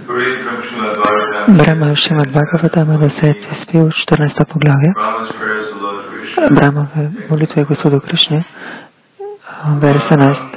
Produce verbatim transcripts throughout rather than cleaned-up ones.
Brahma Šrimad Bhagavatam, deseti spiv, štirinajsto poglavje. Brahmove molitve Gospodu Krišne, vers enajst.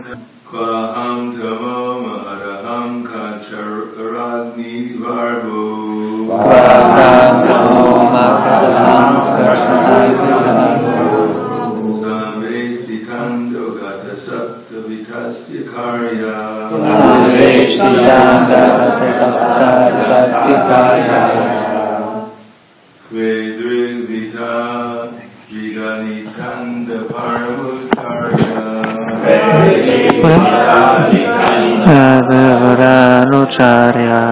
Advaranucharya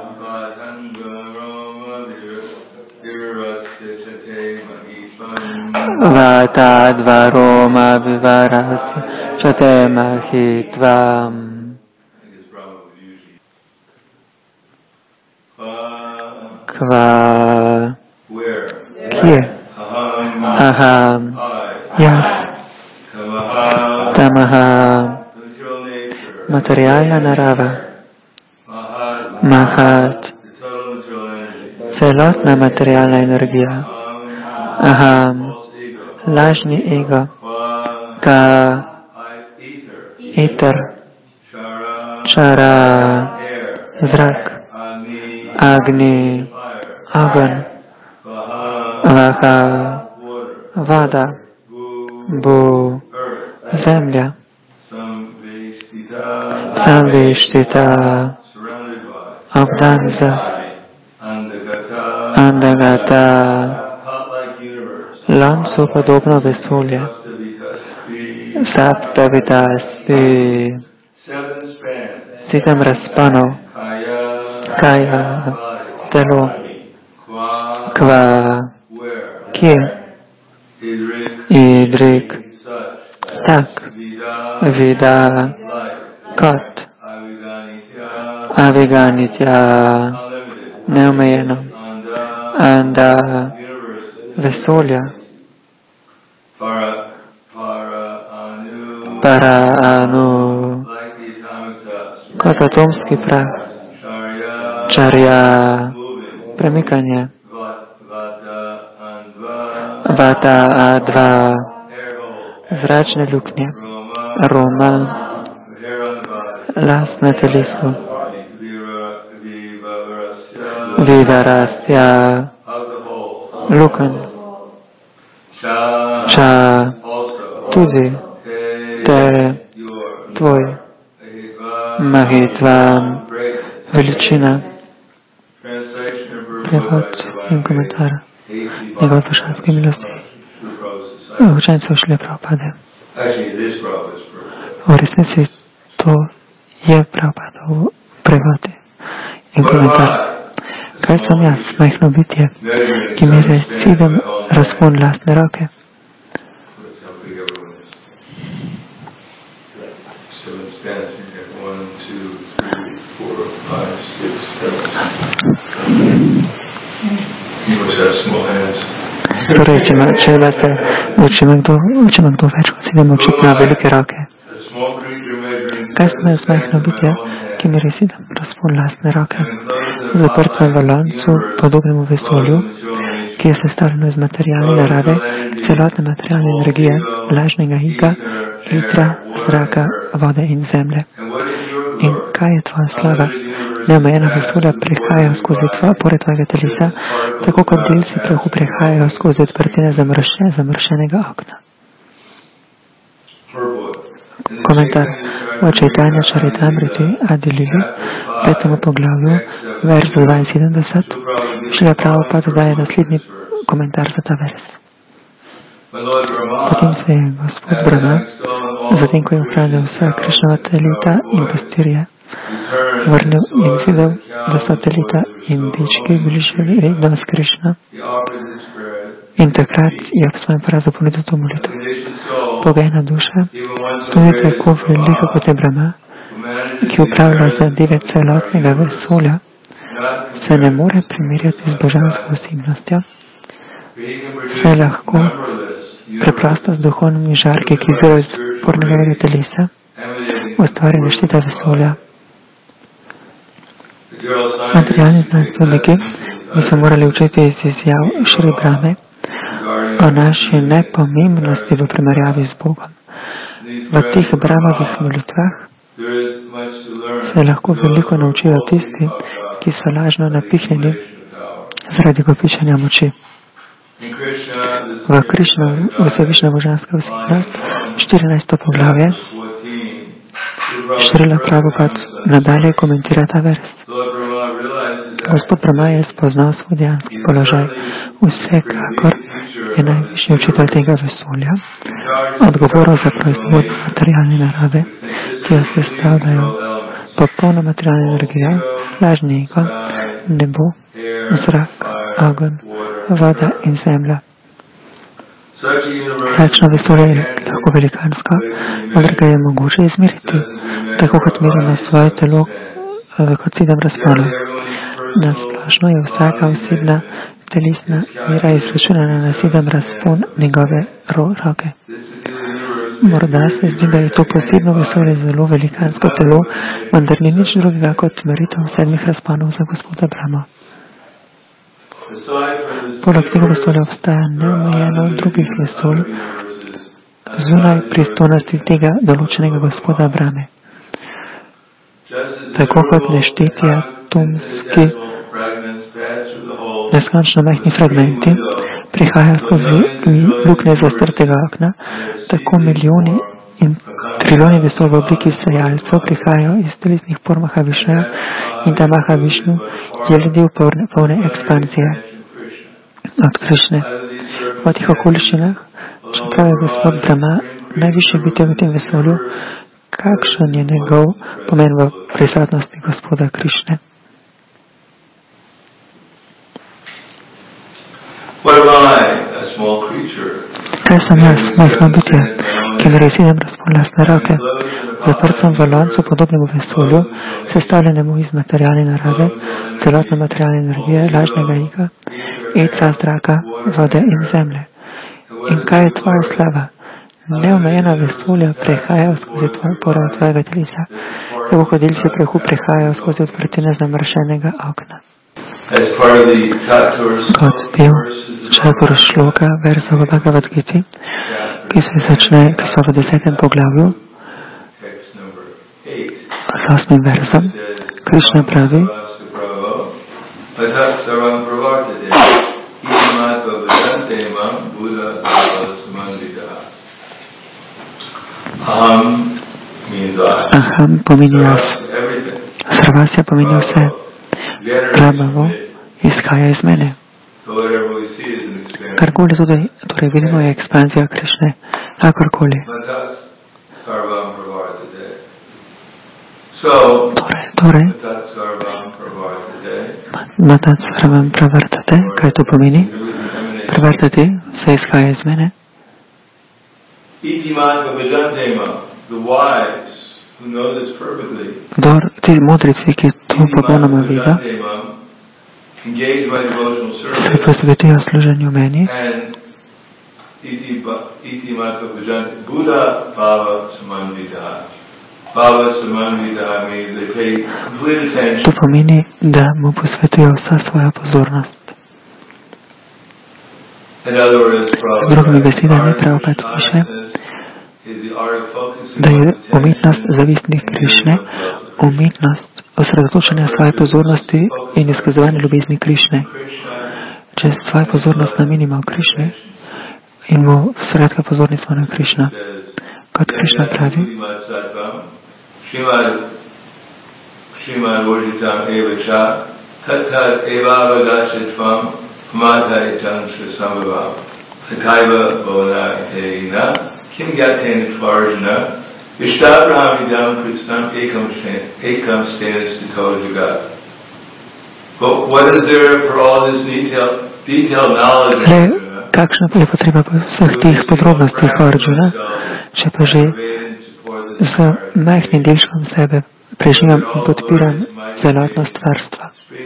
Vatadvaroma vivarasya chate mahitvam. Kva Kje Aham Jas Tamaha Materialna narava Mahat celotna materialna energija Aham lažni ego Ka Eter Čara zrak Agni Ogen Vaha Voda Bu Zemlja Samveštita Obdanza Andagata Lancu podobno vesolje Saptavitasti Sedem razpanov Kaya Telo Kva Kje Idrik Tak Vida Kot Aviganitya Neomejeno Anda Vesolja Para Anu Kot atomski prah Čarja Premikanje Vata Adva Zračne luknje Roma Las na telesu Vivarasya Lukan Ča Tudi Te Tvoj Mahitvam Veličina Prehod in komentar njegove pošanske milosti učencev Šrile Prabhupade. V resnici to je Prabhupadov prehod in komentar. Kaj sem jaz, majhno bitje, ki mere sedem razpon lastne roke? Torej, če ima, če imate, če ima kdo, če ima kdo več kot sedem očitno velike roke. Kaj sem jaz, majhno bitje, ki mere sedem razpon lastne roke? Zaprt sem v loncu, podobnemu vesolju, ki je sestavljeno iz materialne narave, celotne materialne energije, lažnega ega, litra, zraka, vode in zemlje. In kaj je tvoja slava? Neomejena vesolja prihajajo skozi tvoja, pored tvojega telesa, tako kot delci prahu prihajajo skozi odprtine zamršene, zamršenega okna. Komentar o Čaitanja Čaritamriti Adilili, petemu poglavju, verzu dvainsedemdeset, Šrila Prabhupada daje naslednji komentar za ta vers. Potem se je gospod Brahma, zatem ko je ohranil vsa Krišnova telita in pastirje, vrnil in videl, da so telita in dečki bili še vedno s Krišno. In takrat je ob svojem porazu ponudil to molitev. Pogajna duša, tudi tako velika kot je Brahma, ki upravlja zadeve celotnega vesolja, se ne more primerjati z božansko osebnostjo, saj lahko preprosto z duhovnimi žarki, ki izvirajo iz pornega telesa, ustvari nešteta vesolja. Materialni znanstveniki bi se morali učiti iz izjav Šri Brahme o naši nepomembnosti v primerjavi z Bogom. V teh Brahmovih molitvah se lahko veliko naučijo tisti, ki so lažno napihnjeni zaradi kopičenja moči. V Krišna, vsevišnja božanska osebnost, štirinajsto poglavje, Šrila Prabhupada nadalje komentira ta vers. Gospod Brahma je spoznal svoj dejanski položaj. Vsekakor je najvišji učitelj tega vesolja, odgovorov za proizvod materialne narave, ki jo sestavljajo popolna materialna energija, lažni ego, nebo, zrak, ogenj, voda in zemlja. Takšno vesolje je lahko velikansko, vendar ga je mogoče izmeriti, tako kot merimo svoje telo kot sedem razponov. Nasplošno je vsaka osebna telesna mera izračunana na sedem razpon njegove roke. Morda se zdi, da je to posebno vesolje zelo velikansko telo, vendar ni nič drugega kot meritev sedmih razponov za gospoda Brahmo. Poleg tega vesolja obstaja neomejeno drugih vesolj zunaj pristojnosti tega določenega gospoda Brahme. Tako kot nešteti atomski neskončno majhni fragmenti prihajajo skozi luknje zastrtega okna, tako milijoni in trilijoni vesolj v obliki sejalcev prihajajo iz telesnih por Mahavišnuja in ta Mahavišnu je ljudje polne, polne ekspanzije od Krišne. V teh okoliščinah, čeprav je gospod Brahma najvišje biti v tem vesolju, kakšen je njegov pomen v prisotnosti gospoda Krišne? Kaj sem jaz, majhno bitje, ki gre sedem razpon lastne roke, zaprt sem v loncu podobnemu vesolju, sestavljenemu iz materialne narave, celotne materialne energije, lažnega ega, etra, zraka, vode in zemlje. In kaj je tvoja slava? Neomejena vesolja prehajajo skozi tvoj pore tvojega telesa, tako kot delci prahu prehajajo skozi odprtine zamršenega okna. Kot del četvr šloka verzov v Bhagavad Giti, ki se začne, ki so v desetem poglavju, s osmim verzom, Krišna pravi, Aham pomeni jaz, Sarvasya pomeni vse, Brahmavo izhaja iz mene. Karkoli tudi, torej vidimo, je ekspanzija Krišne, kakorkoli. Torej, torej, Matat Sarvam Pravartate, kaj to pomeni? Pravartate, vse izhaja iz mene. Kdor, ti modrici, ki to popolnoma vidijo, se posvetijo služenju meni, to pomeni, da mu posvetijo vsa svoja pozornost. Z drugimi besedami Prabhupada piše, da je umetnost zavistnih Krišne, umetnost osredotočanja svoje pozornosti in izkazovanja ljubezni Krišne. Če svojo pozornost namenimo Krišne in mu sredka pozorni smo na Krišna. Kot Krišna pravi, Kim Gaten Farjana, Ishtabrahamidam Kritsam Ekam Stanis Titojuga. But what is there for all this detail, detailed knowledge? Le, kakšna je potreba po vseh teh podrobnostih Arjuna, če pa že z majhnim delčkom sebe preživljam in podpiram celotno stvarstvo.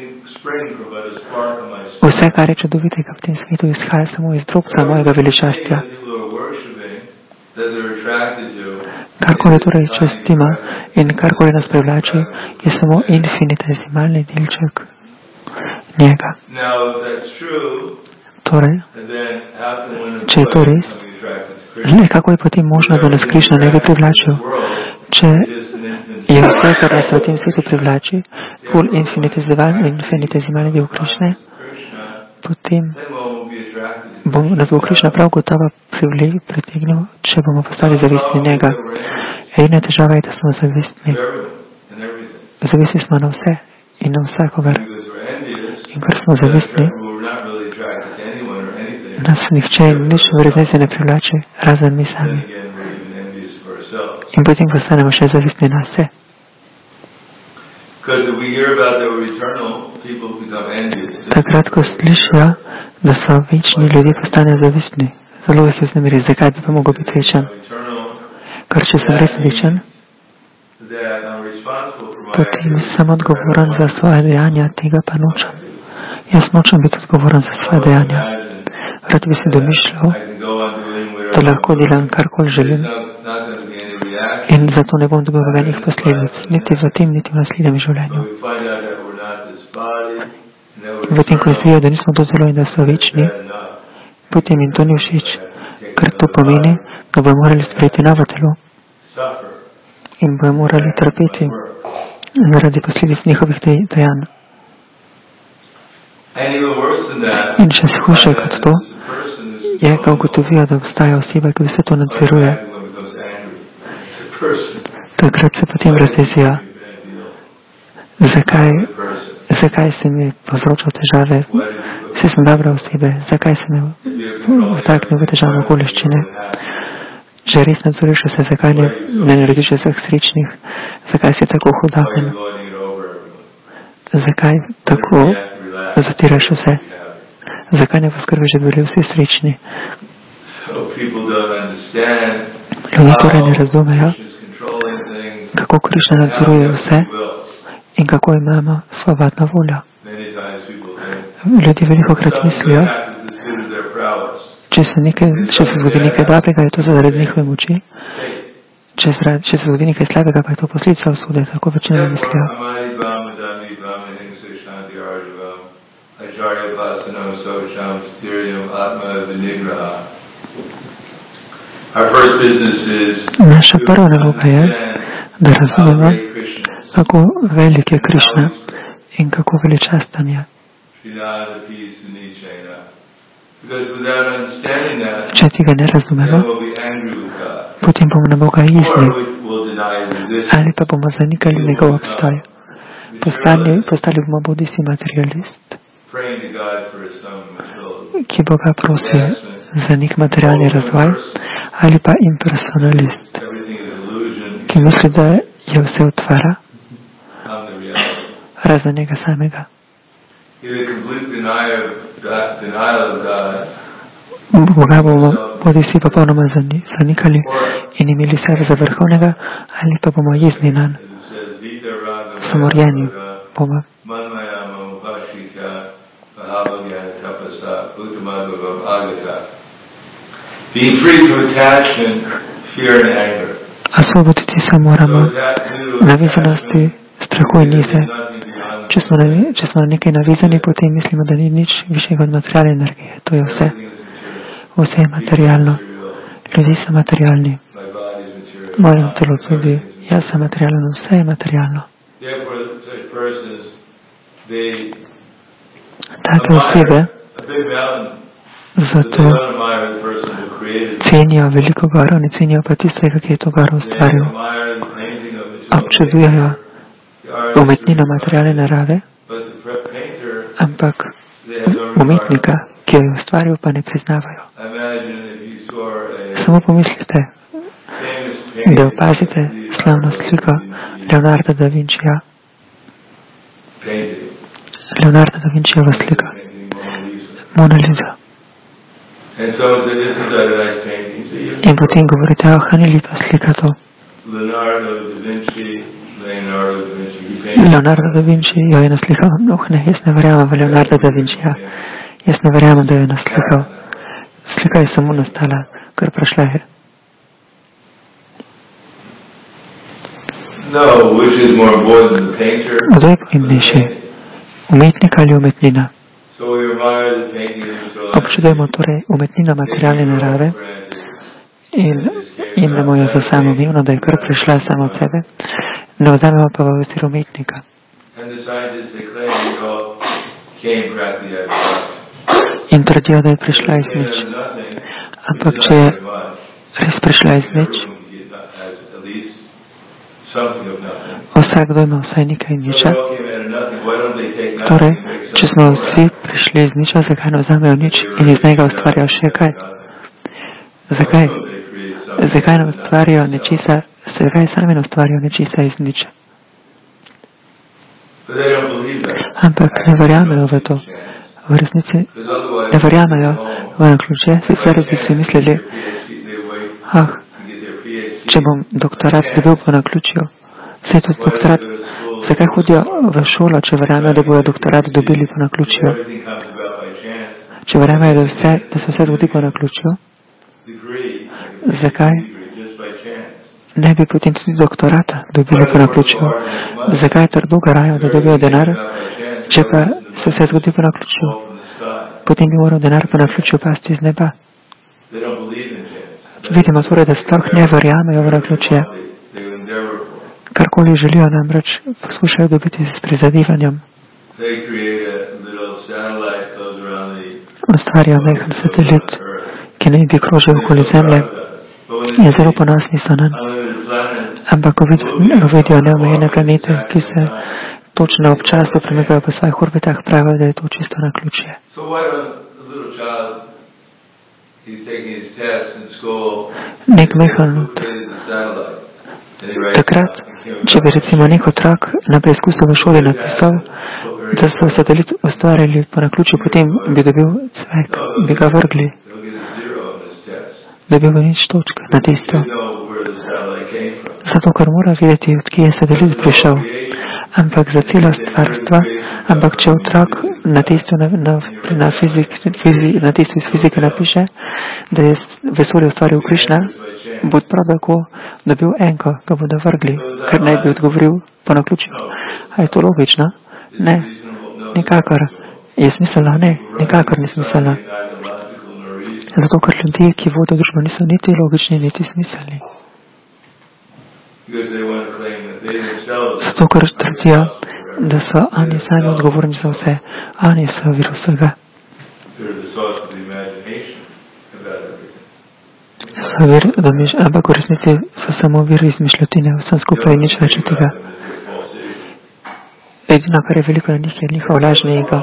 Vse, kar je čudovitega v tem svetu, izhaja samo iz drobca mojega veličastja. Karkoli torej čustima in karkoli nas privlači, je samo infinitesimalni delček njega. Torej, če je to res, le kako je potem možno, da nas Krišna ne bi privlačil? Če je vse, kar nas v tem svetu privlači, pol infinitesimalni del Krišne, potem bo, nas bo Krišna prav gotovo pritegnil, če bomo postali zavestni njega. Edina težava je, da smo zavestni. Zavestni smo na vse in na vsakogar. In ker smo zavestni, nas nihče in nič v resnici ne privlači, razen mi sami. In potem postanemo še zavestni na vse. Takrat, ko slišijo, da so večni, ljudje postanejo zavestni. Zelo se vznemiri, zakaj bi pa mogel biti večen? Ker če sem res večen, potem sem odgovoren za svoje dejanja, tega pa nočem. Jaz nočem biti odgovoren za svoje dejanja. Rad bi si domišljal, da lahko delam karkoli želim in zato ne bom dobil nobenih posledic, niti v tem, niti v naslednjem življenju. V tem, ko izvijo, da nismo to zelo in da so večni, potem jim to ni všeč, ker to pomeni, da bojo morali sprejeti novo telo in bojo morali trpeti zaradi posledic njihovih dejanj. In še hujše kot to, je, ko ugotovijo, da obstaja oseba, ki vse to nadzoruje. Takrat se potem razjezijo, zakaj, zakaj se mi povzročal težave, vse sem dobra osebe, zakaj se mi vtaknil v težavne okoliščine. Če res nadzoriš vse, zakaj ne, ne narediš vseh srečnih, zakaj si tako hudaven, zakaj tako zatiraš vse, zakaj ne poskrbiš, da bi bili vsi srečni. Ljudje torej ne razumejo, kako Krišna nadzoruje vse in kako imamo svobodno voljo. Ljudje velikokrat mislijo, če se, nekaj, če se zgodi nekaj dobrega, je to zaradi njihove moči, če, zrad, če se zgodi nekaj slabega, pa je to posledica usude, tako večina mislijo. Naša prva naloga je, da razumemo, kako velik je Krišna in kako veličasten je. Če tega ne razumemo, potem bomo na Boga jezni ali pa bomo zanikali njegov obstoj. Postali, postali bomo bodisi materialist, ki Boga prosi za nek materialni razvoj, ali pa impersonalist, ki misli, da je vse utvara razen njega samega. Boga bomo bodisi popolnoma zanikali in imeli sebe za vrhovnega, ali pa bomo jezni nanj. Samorjeni bomo. Osvoboditi se moramo navezanosti, strahu in jeze. Če smo, na, če smo na nekaj navezani, potem mislimo, da ni nič višjega od materialne energije. To je vse. Vse je materialno. Ljudje so materialni. Moje telo tudi. Jaz sem materialno. Vse je materialno. Take osebe zato cenijo veliko goro, ne cenijo pa tistega, ki je to goro ustvaril. Občudujejo umetnino materialne narave, ampak umetnika, ki jo je ustvaril, pa ne priznavajo. Samo pomislite, da opazite slavno sliko Leonarda da Vincija. Leonardo da Vincijeva slika. Mona Lisa. In potem govorite, oh, ni lepa slika to. Leonardo da Vinci jo je naslikal. Oh, ne, jaz ne verjamem v Leonardo da Vincija. Jaz ne verjamem, da jo je naslikal. Slika je samo nastala, kar prešla je. Kdo je pomembnejši? Umetnik ali umetnina? Občudujemo torej umetnino materialne narave in jemljemo jo za samoumevno, da je kar prišla samo od sebe, ne vzamemo pa v ozir umetnika. In trdijo, da je prišla iz nič. Ampak če je res prišla iz nič, vsakdo ima vsaj nekaj niča. Torej, če smo vsi prišli iz niča, zakaj ne vzamejo nič in iz njega ustvarjajo še kaj? Zakaj? Zakaj ne ustvarjajo nečisa, zakaj sami ne ustvarjajo nečisa iz niča? Ampak ne verjamejo v to. V resnici ne verjamejo v naključje, sicer bi si mislili, ah, če bom doktorat dobil po naključju, saj tudi doktorat, zakaj hodijo v šolo, če verjamejo, da bodo doktorat dobili po naključju? Če verjamejo, da, vse, da se vse zgodi po naključju, zakaj ne bi potem tudi doktorata dobili po naključju? Zakaj trdo garajo, da dobijo denar, če pa se vse zgodi po naključju? Potem bi moral denar po naključju pasti iz neba. Vidimo torej, da sploh ne verjamejo v naključje. Karkoli želijo, namreč poskušajo dobiti s prizadevanjem. Ustvarijo majhen satelit, ki naj bi krožil okoli Zemlje in zelo ponosni so nanj. Ampak ko vidijo neomejene planete, ki se točno občasno premikajo po svojih orbitah, pravijo, da je to čisto naključje. Nek majhen takrat, če bi recimo nek otrok na preizkusu v šoli napisal, da so satelit ustvarili po naključju, potem bi dobil cvek, bi ga vrgli, dobil bi nič točk na testu. Zato, ker mora vedeti, od kje je satelit prišel. Ampak za celo stvarstva, ampak če otrok na testu, na, na, na, fizik, fizi, na testu iz fizike napiše, da je vesolje ustvaril Krišna, bo prav tako dobil enko, ga bodo vrgli, ker naj bi odgovoril po naključju. A je to logično? Ne, nikakor. Je smiselno? Ne, nikakor ni smiselno. Zato, ker ljudje, ki vodijo družbo, niso niti logični, niti smiselni. Zato, ker trdijo, da so oni sami odgovorni za vse. Oni so vir vsega. So vir, domiš, ampak v resnici so samo vir izmišljotine, vsem skupaj nič več od tega. Edino, kar je veliko na njih, je njihov lažni ego.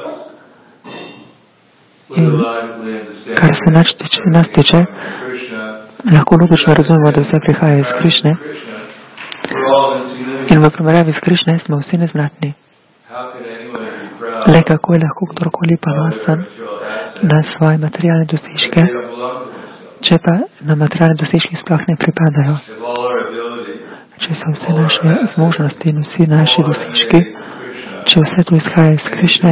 In kar se nas tiče, nas tiče, lahko logično razumemo, da vse prihaja iz Krišne. In v primerjavi s Krišne smo vsi neznatni. Le kako je lahko kdorkoli ponosen na svoje materialne dosežke, če pa na materialne dosežke sploh ne pripadajo. Če so vse naše zmožnosti in vsi naši dosežki, če vse to izhaja iz Krišne,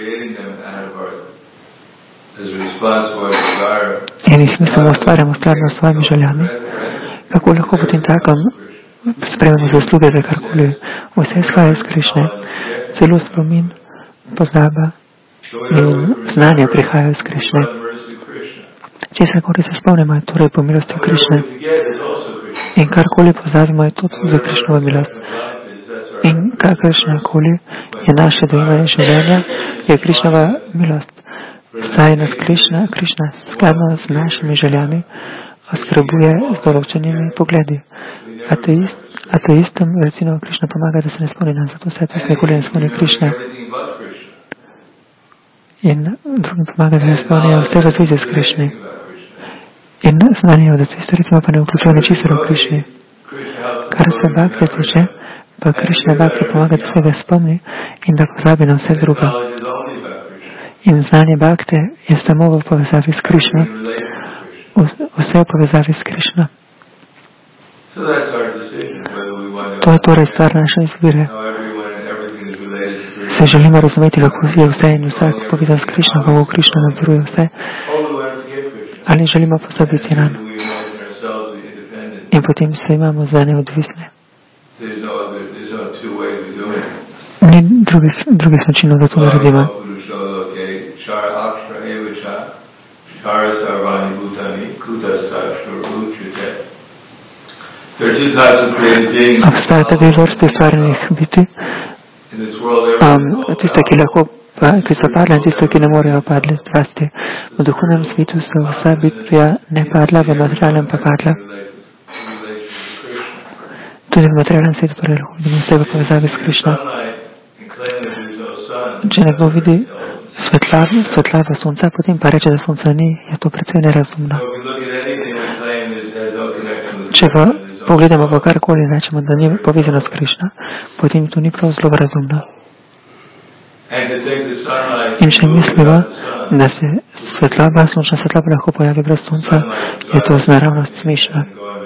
in jih mi samo ustvarjamo skladno s svojimi željami, kako lahko potem takom sprejemamo zasluge za karkoli. Vse izhaja iz Krišne, celo spomin, pozaba in znanje prihaja iz Krišne. Če se koli se spomnimo, je torej po milosti Krišne. In karkoli pozabimo, je to tudi za Krišnovo milost. In kakršnakoli je naše dojemanje življenja, je Krišnova milost. Saj nas Krišna, Krišna skladno z našimi željami oskrbuje z določenimi pogledi. Ateist, ateistom recimo Krišna pomaga, da se ne spomni nam, zato se ateist nikoli ne spomni Krišne. In drugim pomaga, da se spomnijo vse v zvezi s Krišni. In znanje od ateista recimo pa ne vključuje ničesar v Krišni. Kar se Bhakti tiče, pa Krišna Bhakti pomaga, da se ga spomni in da pozabi na vse drugo. In znanje Bhakti je samo v povezavi s Krišno. Vse v povezavi s Krišno. To je torej stvar naše izbire. Se želimo razumeti, kako je vse in vsak povezan s Krišno, kako Krišno nadzoruje vse, ali želimo pozabiti nam in potem se imamo za neodvisne. drugih, drugih načinov, da to naredimo. Obstajata dve vrste stvarjenih biti. Um, tiste, ki lahko ki so padle in tiste, ki ne morejo padle zrasti. V duhovnem svetu so vsa bitja ne padla, v materialnem pa padla. Tudi v materialnem svetu pa lahko vidimo vse v povezavi s Krišno. Če nekdo vidi svetlavo, svetlavo sonca, potem pa reče, da sonca ni, je to precej nerazumno. Če pa pogledamo pa karkoli in rečemo, da ni povezano s Krišno, potem to ni prav zelo razumno. In če mislimo, da se svetlava, sončna svetlava lahko pojavi brez sonca, je to naravnost smešno.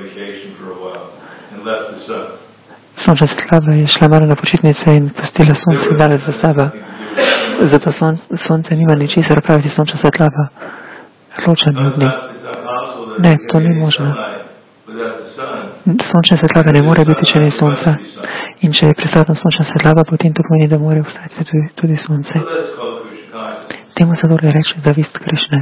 Sončna svetlava je šla malo na počitnice in pustila sonce dale za sebe. Zato son, sonce nima ničesar praviti sončna svetlava. Ločen od nje. Ne, to ni možno. Sončna svetlava ne more biti, če ni sonca. In če je prisotna sončna svetlava, potem to pomeni, da mora obstajati tudi, tudi sonce. Temu se torej reče zavist Krišne.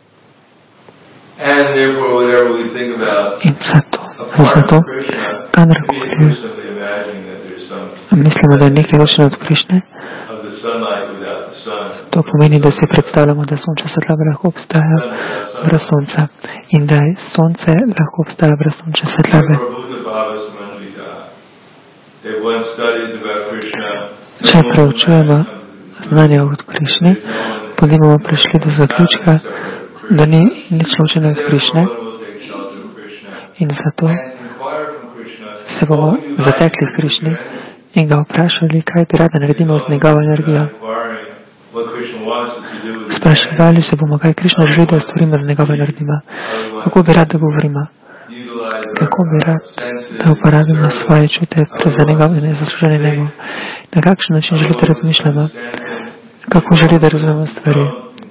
In zato, zato kadarkoli mislimo, da je nekaj ločeno od Krišne, to pomeni, da si predstavljamo, da sončna svetlava lahko obstaja brez sonca in da je sonce lahko obstaja brez sončne svetlave. Če preučujemo znanje od Krišne, potem bomo prišli do zaključka, da ni nič ločeno od Krišne in zato se bomo zatekli v Krišni in ga vprašali, kaj bi rada naredimo z njegovo energijo. Spraševali se bomo, kaj Krišna želi, da storimo z njegovo energijo. Kako bi rad, da govorimo? Kako bi rad, da uporabimo svoje čute za njegove nezaslužene njemu? Na kakšen način želite razmišljamo? Kako želi, da razumemo stvari?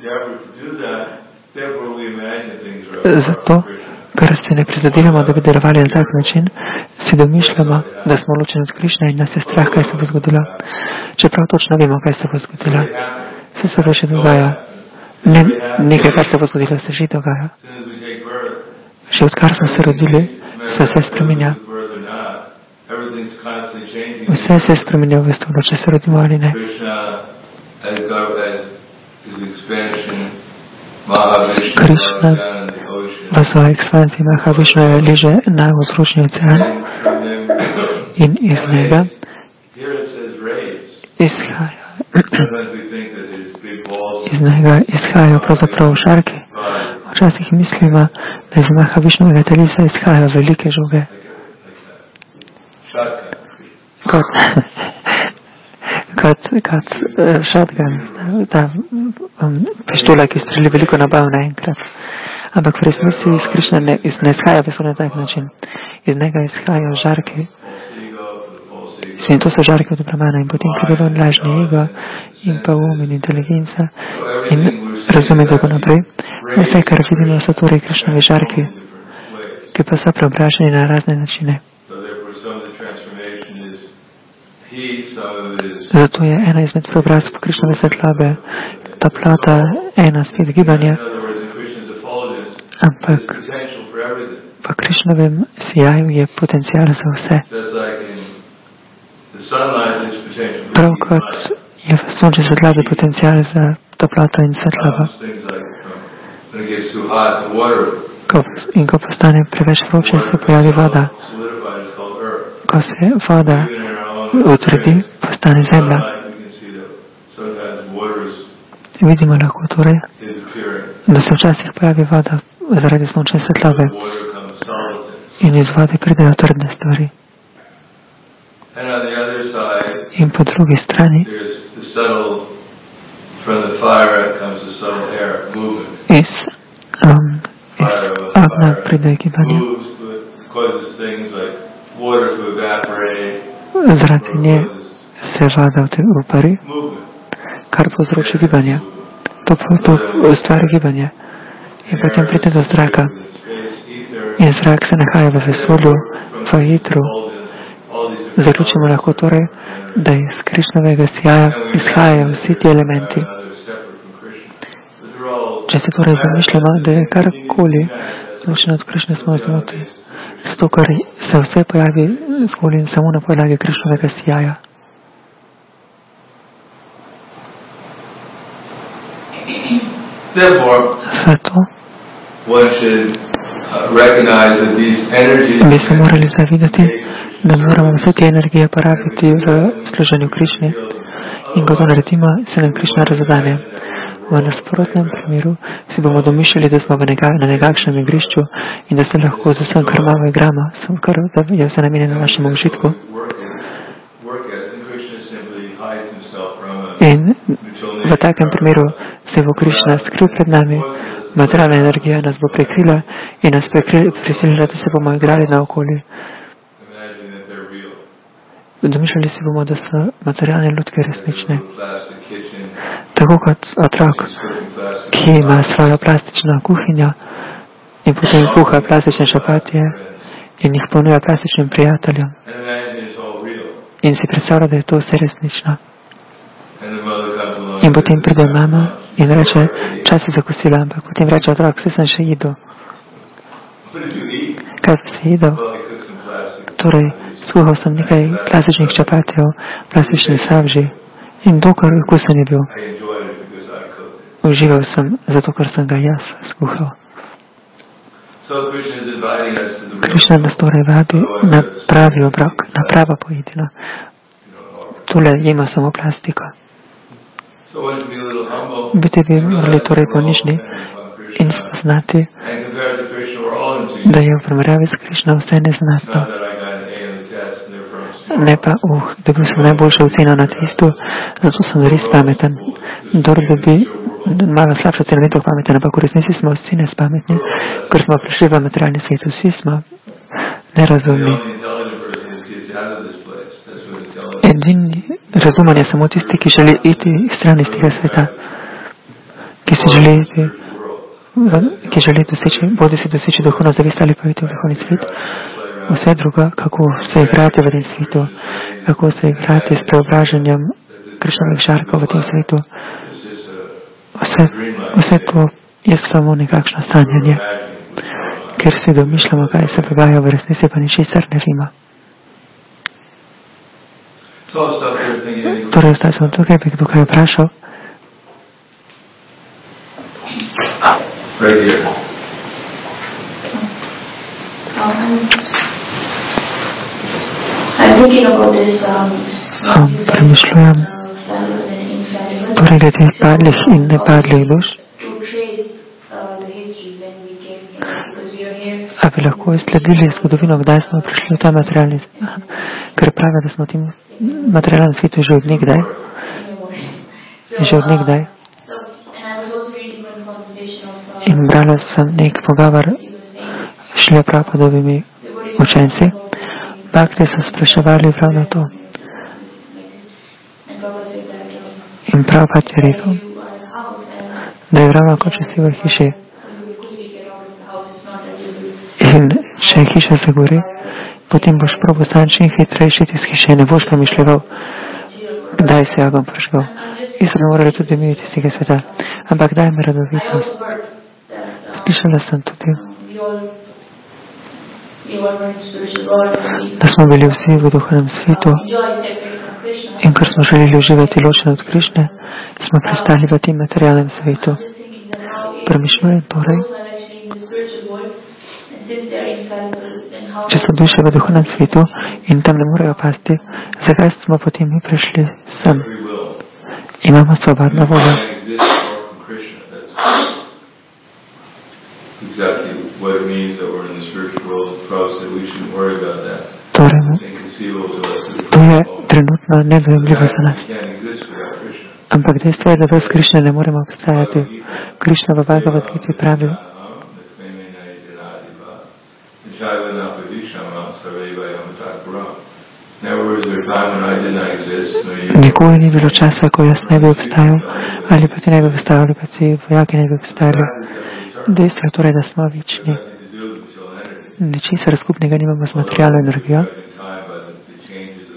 Zato, ker se ne prizadevamo, da bi delovali na tak način, si domišljamo, da smo ločeni od Krišne in nas je strah, kaj se bo zgodilo. Čeprav točno vemo, kaj se bo zgodilo. Vse se bo še dogaja. Ne, nekaj, kar se bo zgodilo, se že dogaja. Že odkar smo se rodili, se vse spreminja. Vse se spreminja v bistvu, da če se rodimo ali ne. Krišna v svoji ekspansiji Mahavišnu je liže najvzročni ocean in iz njega izhaja iz njega izhajajo pravzaprav šarki. Včasih mislimo, da iz Mahavišnjega telesa izhajajo velike žoge. Kot, kot, kot uh, shotgun, ta um, pištola, ki streli veliko nabav naenkrat. Ampak v resnici iz Krišne ne, iz, ne izhaja vesolje na tak način. Iz njega izhajajo žarki. In to so žarki od Brahmana in potem pride ven lažni ego in pa um in inteligenca in razum in tako naprej. Vse, kar vidimo, so torej Krišnovi žarki, ki pa so preobraženi na razne načine. Zato je ena izmed preobrazb Krišnove svetlave toplota, ena spet gibanje, ampak v Krišnovem sijaju je potencial za vse. Prav kot je v sončni svetlavi potencial za toploto in svetlavo. Ko, in ko postane preveč vroče, se pojavi voda. Ko se voda utrdi, postane zemlja. Vidimo lahko torej, da se včasih pojavi voda zaradi sončne svetlave in iz vode pridejo trdne stvari. In po drugi strani iz, um, iz ognja pride gibanje. Zaradi nje se voda upari, kar povzroči gibanje. To, to stvari gibanje. In potem pride do zraka. In zrak se nahaja v vesolju, v jetru. Zaključimo lahko torej, da iz Krišnovega sjaja izhajajo vsi ti elementi. Če se torej zamišljamo, da je karkoli ločeno od Krišne, smo zmoti. Zato, ker se vse pojavi zgolj in samo na podlagi Krišnovega sjaja. Zato bi se morali zavedati, da moramo vse te energije porabiti v služenju Krišni in ko to naredimo, se nam Krišna razodane. V nasprotnem primeru si bomo domišljali, da smo na nekakšnem igrišču in da se lahko z vsem, kar malo igramo, kar je vse namenjeno našemu užitku. In v takem primeru se bo Krišna skril pred nami, materialna energija nas bo prekrila in nas prisilila, da se bomo igrali naokoli. Domišljali si bomo, da so materialne lutke resnične. Tako kot otrok, ki ima svojo plastično kuhinjo in potem kuha plastične šapatije in jih ponuja plastičnim prijateljem. In si predstavlja, da je to vse resnično. In potem pride mama in reče, čas je za kosilo, ampak potem reče otrok, vse sem še jedel. Kaj si jedel? Torej, skuhal sem nekaj plastičnih čapatijev, plastičnih savži in to, kar okusen je bil. Užival sem, zato ker sem ga jaz skuhal. Krišna nas torej vabi na pravi obrok, na pravo pojedino. Tule jemo samo plastiko. Biti bi morali torej ponižni in spoznati, da je v primerjavi s Krišno vse neznatno. Ne pa, uh, dobil sem najboljšo oceno na testu, zato sem res pameten. Dor dobi malo slabša cena, ne tako pameten, ampak v resnici smo vsi nespametni, ker smo prišli v materialni svet, vsi smo nerazumni. Edini razumen je samo tisti, ki želi iti stran iz tega sveta, ki si želi iti, ki želi doseči, bodi si doseči duhovno zavest ali pa iti v duhovni svet. Vse drugo, kako se igrati v tem svetu, kako se igrati s preobraženjem Krišnovih žarkov v tem svetu. Vse, vse to je samo nekakšno sanjanje, ker si domišljamo, kaj se dogaja, v resnici pa ničesar ne vemo. Torej, zdaj sem tukaj, bi kdo kaj vprašal. Um, premišljujem torej glede padlih in nepadlih duš. A bi lahko izsledili zgodovino, kdaj smo prišli v ta materialni svet? Ker pravi, da smo v tem materialnem svetu že od nekdaj. Že od nekdaj. In brala sem nek pogovor šli pravodovimi učenci. Bakti so spraševali prav na to. In prav pa ti je rekel, da je ravno kot če si v hiši. In če je hiša zagori, potem boš probo sam čim hitrejši iz hiše, ne boš pomišljeval, kdaj se ogenj prižgal. Isto bi morali tudi mi iz tega sveta. Ampak daj mi radovitnost. Slišala sem tudi, da smo bili vsi v duhovnem svetu in ker smo želeli uživati ločeno od Krišne, smo pristali v tem materialnem svetu. Premišljujem torej, če so duše v duhovnem svetu in tam ne morejo pasti, zakaj smo potem mi prišli sem? Imamo svobodno voljo. Torej, to je trenutno nedojemljivo za nas. Ampak dejstvo je, da brez Krišne ne moremo obstajati. Krišna v Bhagavad Giti pravi, nikoli ni bilo časa, ko jaz ne bi obstajal, ali pa ti ne bi obstajal, ali pa ti vojaki ne bi obstajali. Dejstvo je torej, da smo večni. Ničesar skupnega nimamo z materialno energijo.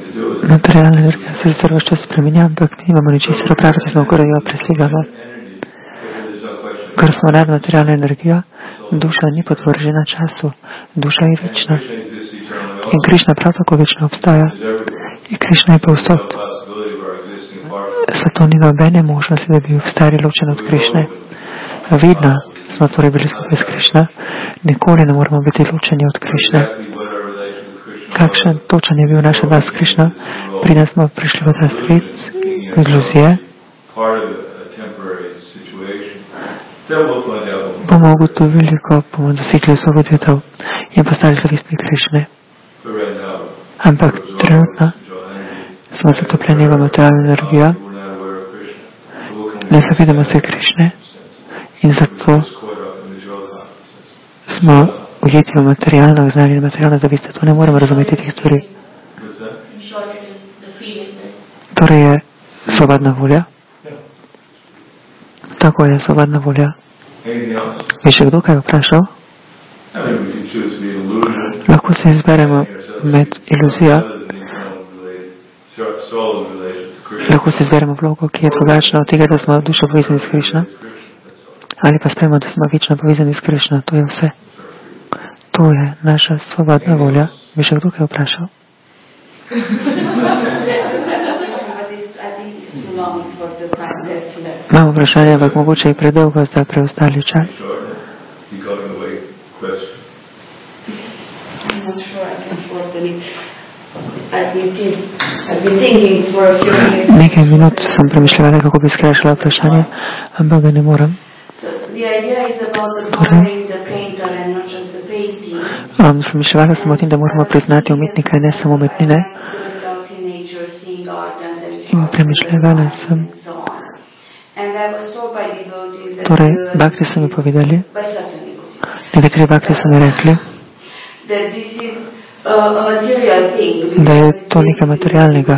Materialna energija se sicer več čas spremenja, ampak nimamo ničesar opraviti z njo, jo presegamo. Ker smo nadmaterialna energija, duša ni podvržena času, duša je večna. In Krišna prav tako večno obstaja. In Krišna je povsod. Zato ni nobene možnosti, da bi obstajali ločen od Krišne. Vedno smo torej bili skupaj s Krišna, nikoli ne moramo biti ločeni od Krišne. Kakšen točen je bil naš odnos s Krišno, preden smo prišli v ta svet iluzije, bomo ugotovili, ko bomo dosegli osvoboditev in postali zavestni Krišne. Ampak trenutno smo zatopljeni v materialno energijo, ne zavedamo se Krišne in zato smo ujeti v materialno znanje in materialno zavest, to ne moremo razumeti teh stvari. Torej je svobodna volja. Tako je svobodna volja. Je še kdo kaj vprašal? Lahko se izberemo med iluzijo. Lahko se izberemo vlogo, ki je drugačna od tega, da smo dušo povezani s Krišno. Ali pa sprejemo, da smo večno povezani s Krišno. To je vse. To je naša svobodna volja. Bi še kdo kaj vprašal? Imamo vprašanje, ampak mogoče je predolgo za preostali čas. Nekaj minut sem premišljala, kako bi skrajšala vprašanje, ampak ga ne morem. Torej, um, premišljala sem o tem, da moramo priznati umetnika in ne samo umetnine. In premišljala sem. Torej, bakti so mi povedali, nekateri bakti so mi rekli, da je to nekaj materialnega,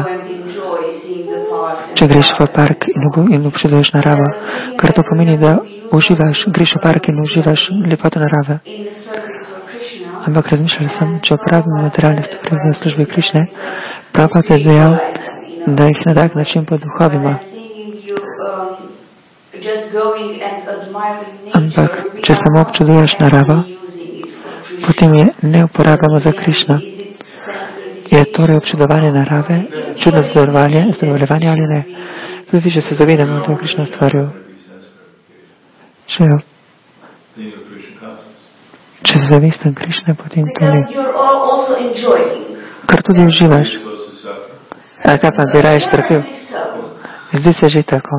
če greš v park in občuduješ naravo, ker to pomeni, da uživaš, greš v park in uživaš lepoto narave. Ampak razmišljala sem, če uporabimo materialne stvari v službi Krišne, prav pa te dejal, da jih na tak način poduhovimo. Ampak, če samo občuduješ naravo, potem je ne uporabljamo za Krišno. Je torej občudovanje narave, čudno zadovoljevanje, zadovoljevanje ali ne? Tudi, če se zavedamo, da je Krišna stvaril. Če, če se zavestam Krišne, potem to ne. Kar tudi uživaš. Tako pa bi raje trpel. Zdi se že tako.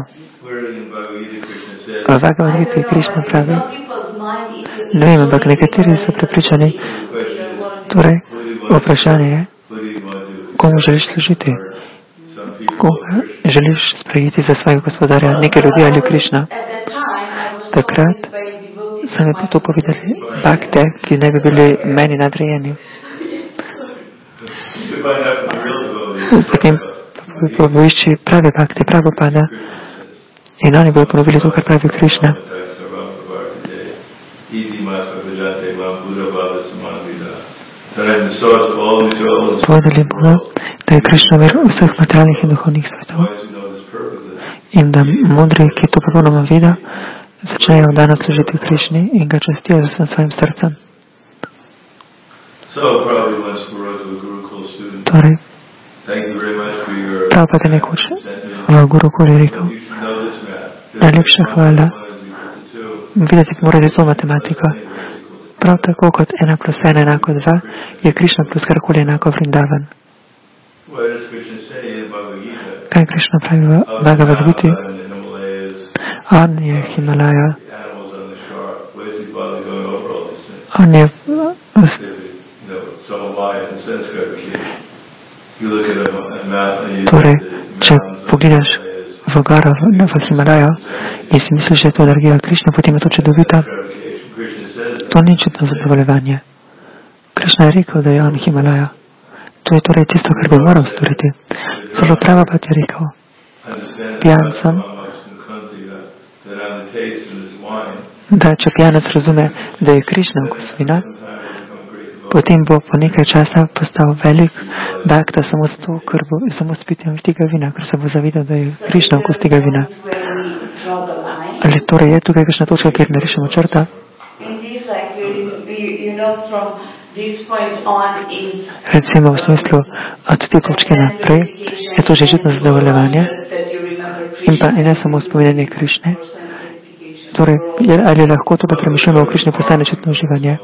V Bhagavad Gita Krišna pravi, ne vem, ampak nekateri so prepričani, torej, vprašanje je, komu želiš služiti? Koga želiš sprejeti za svojega gospodarja, nekaj ljudi ali Krišna? Takrat so mi to povedali bakte, ki ne bi bili meni nadrejeni. Potem poišči prave bakte, pravo pada. In oni bodo ponovili to, kar pravi Krišna. Povedali bodo, da je Krišna ver vseh materialnih in duhovnih svetov in da modri, ki to popolnoma vedo, začnejo danes služiti Krišni in ga častijo z vsem svojim srcem. Torej, prav pa te nekoč v Gurukul je rekel, najlepša hvala. Videti morate to matematiko. Prav tako kot ena plus ena enako dva, je Krišna plus karkoli enako Vrindavan. Kaj Krišna pravi v Bhagavad Giti? On je Himalaja. On je torej, če pogledaš v goro, v Himalajo in si misliš, da je to energija Krišna, potem je to čudovita. To ni čudno zadovoljevanje. Krišna je rekel, da je on Himalaja. To je torej tisto, kar bi moral storiti. Zelo prava pa ti je rekel, pijan sem, da če pijanec razume, da je Krišna okus vina, potem bo po nekaj časa postal velik bakta samo zato, ker bo samo spitjem tega vina, ker se bo zavedal, da je Krišna okus tega vina. Ali torej je tukaj kakšna točka, kjer narišemo črta? Recimo v smislu od te točke naprej je to že žitno zadovoljevanje in pa ne samo spominjanje Krišne. Torej, ali lahko to, da premišljamo o Krišni, postane čutno uživanje?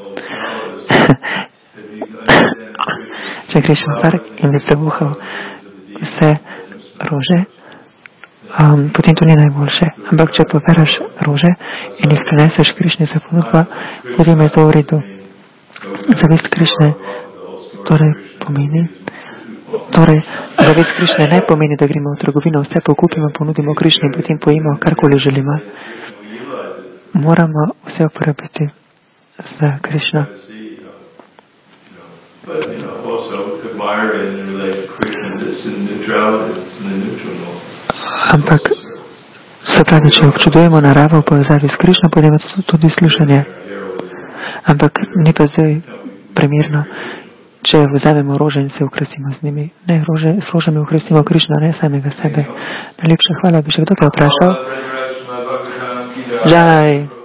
Če greš v park in bi prebuhal vse rože, um, potem to ni najboljše. Ampak če pobereš rože in jih preneseš Krišni za ponudba, potem je to v redu. Zavest Krišne torej pomeni, torej zavest Krišne ne pomeni, da gremo v trgovino, vse pokupimo, ponudimo Krišni in potem pojemo karkoli želimo. Moramo vse uporabiti za Krišno. Ampak se pravi, če občudujemo naravo v povezavi s Krišno, potem je to tudi slušanje. Ampak ni pa zdaj primerno, če vzamemo rože in se okrasimo z njimi. Ne, rože, s rožami okrasimo Krišno, ne samega sebe. Najlepša hvala, bi še kdo te vprašal? Jai.